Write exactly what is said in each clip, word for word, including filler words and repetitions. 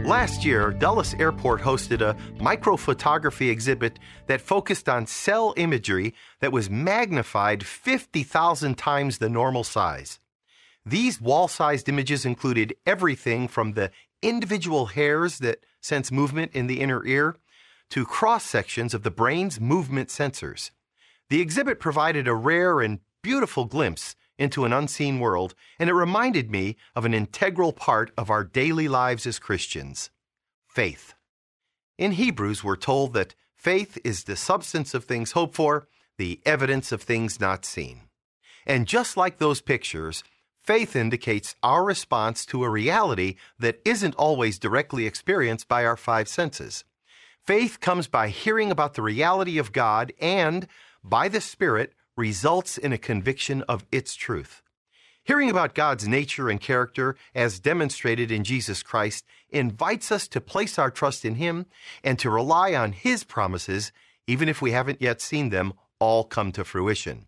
Last year, Dulles Airport hosted a microphotography exhibit that focused on cell imagery that was magnified fifty thousand times the normal size. These wall-sized images included everything from the individual hairs that sense movement in the inner ear to cross-sections of the brain's movement sensors. The exhibit provided a rare and beautiful glimpse into an unseen world, and it reminded me of an integral part of our daily lives as Christians: faith. In Hebrews, we're told that faith is the substance of things hoped for, the evidence of things not seen. And just like those pictures, faith indicates our response to a reality that isn't always directly experienced by our five senses. Faith comes by hearing about the reality of God and, by the Spirit, results in a conviction of its truth. Hearing about God's nature and character, as demonstrated in Jesus Christ, invites us to place our trust in Him and to rely on His promises, even if we haven't yet seen them all come to fruition.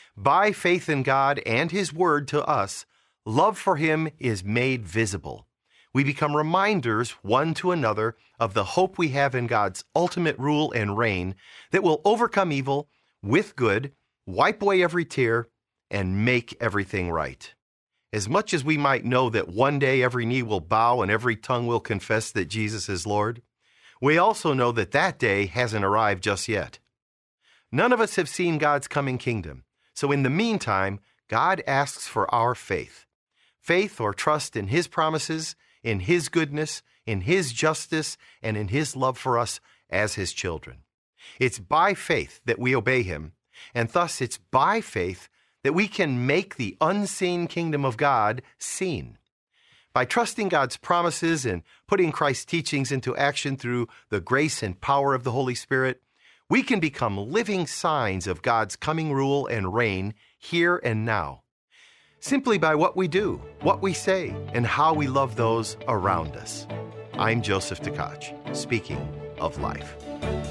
By faith in God and His Word to us, love for Him is made visible. We become reminders one to another of the hope we have in God's ultimate rule and reign that will overcome evil with good, wipe away every tear, and make everything right. As much as we might know that one day every knee will bow and every tongue will confess that Jesus is Lord, we also know that that day hasn't arrived just yet. None of us have seen God's coming kingdom, so in the meantime, God asks for our faith. Faith or trust in His promises, in His goodness, in His justice, and in His love for us as His children. It's by faith that we obey Him, and thus it's by faith that we can make the unseen kingdom of God seen. By trusting God's promises and putting Christ's teachings into action through the grace and power of the Holy Spirit, we can become living signs of God's coming rule and reign here and now, simply by what we do, what we say, and how we love those around us. I'm Joseph Tkach, speaking of life.